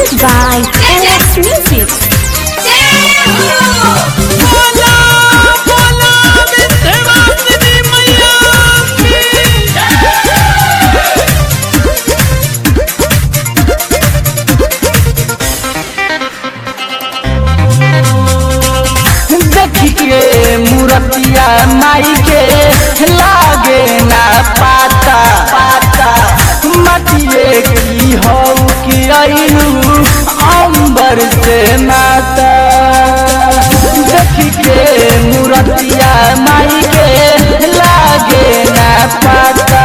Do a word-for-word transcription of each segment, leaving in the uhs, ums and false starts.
Mixed by L X Music. मूर्तिया माई के लागे ना पाता पाता मटिए की हो कि अइलू अंबर से माता देख के मूर्तिया माई के लागे ना पाता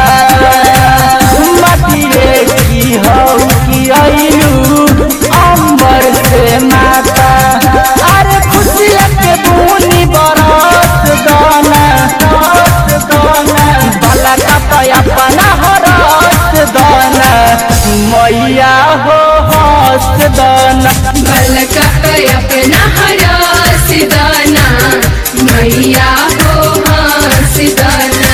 मटिए की हो कि अइलू अंबर से माता अरे खुशिया के बूनी बरस दाना बाला का अपना हरस दाना मैया हो हस दाना बाला का अपना हरस दाना मैया हो हस दाना।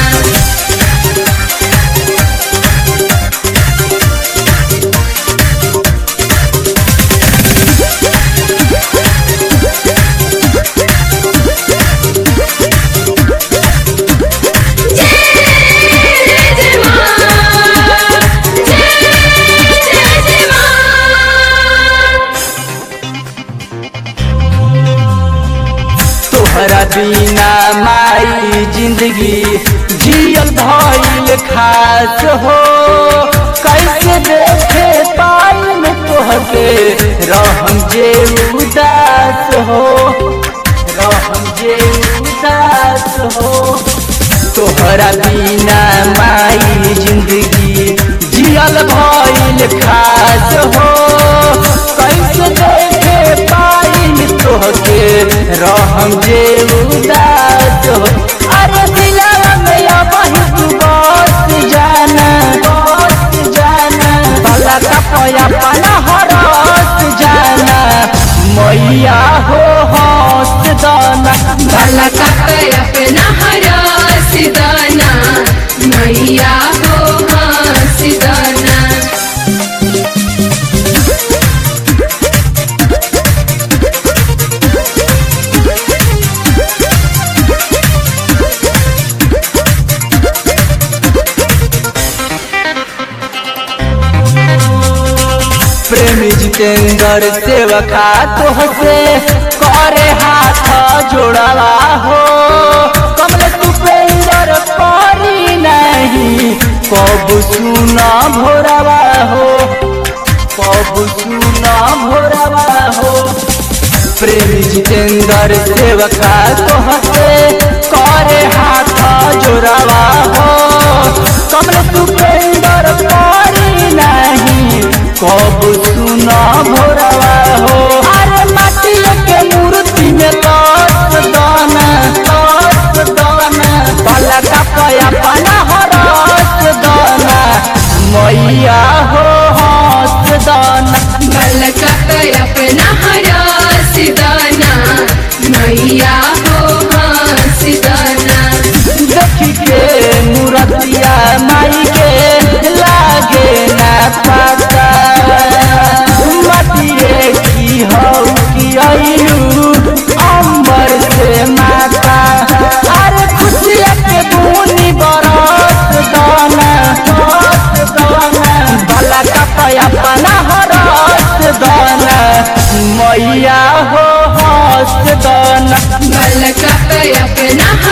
तोहरा बिना माई जिंदगी जियल भइल खास हो कैसे देखे पाई में तोहके रहम जे उदास हो रहम जे उदास हो तोहरा बिना माई जिंदगी जियल भइल खास हो कैसे देखे पाई में तोहके रहम जे उदास हो अरे दिलवा में अब तू बस जाना बस जाना भला का पया पाना हरस जाना मैया हो हंस दाना बाला का अपना हरस दाना मैया हो हंस दाना। प्रेमी जितेंद्र सेवका तोहसे करे हाथ जोड़वा हो कमल तुपेंद्र पारी नहीं कब सुना भोरवा हो कब सुना भोरवा हो प्रेमी जितेंद्र सेवका तोहसे करे हाथ जोड़वा हो कमल तुपेंद्र पारी नहीं कब सुना भोरवा हो अरे माटी के मूर्ति में लस दाना लस दाना बाला का पया पाना हरस दाना मैया हो हंस दाना बाला का अपना हरस दाना मैया हो हंस दाना। देख के मूर्तिया माई के लागे ना पाता मटिए की हो कि अइलू अंबर से माता अरे खुशिया के बूनी बरस दाना बरस दाना बाला का पया पाना हरस दाना मैया हो हंस दाना बाला का अपना